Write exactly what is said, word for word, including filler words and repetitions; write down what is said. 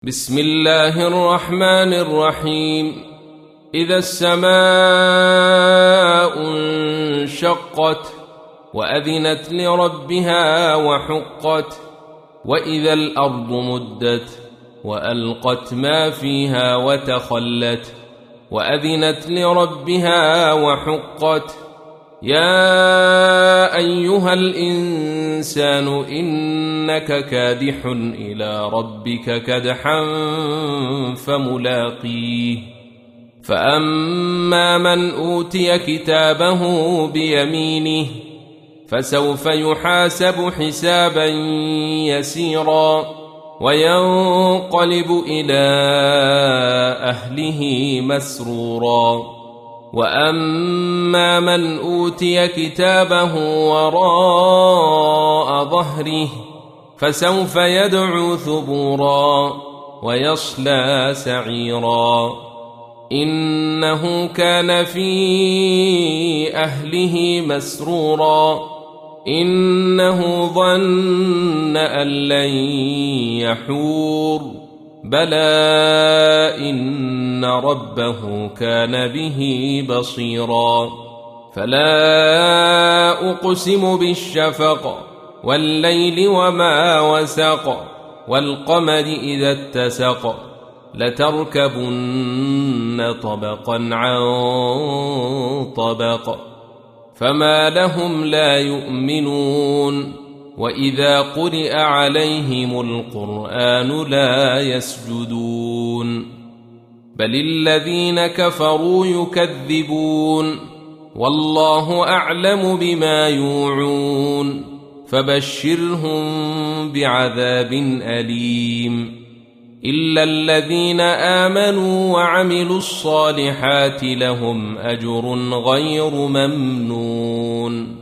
بسم الله الرحمن الرحيم. إذا السماء انشقت وأذنت لربها وحقت وإذا الأرض مدت وألقت ما فيها وتخلت وأذنت لربها وحقت. يا أيها الإنسان إنك كادح إلى ربك كدحا فملاقيه. فأما من أوتي كتابه بيمينه فسوف يحاسب حسابا يسيرا وينقلب إلى أهله مسرورا. وأما من أوتي كتابه وراء ظهره فسوف يدعو ثبورا ويصلى سعيرا. إنه كان في أهله مسرورا إنه ظن أن لن يحور بلى إن ربه كان به بصيرا. فلا أقسم بالشفق والليل وما وسق والقمر إذا اتسق لتركبن طبقا عن طبق فما لهم لا يؤمنون وإذا قرئ عليهم القرآن لا يسجدون بل الذين كفروا يكذبون والله أعلم بما يوعون فبشرهم بعذاب أليم إلا الذين آمنوا وعملوا الصالحات لهم أجر غير ممنون.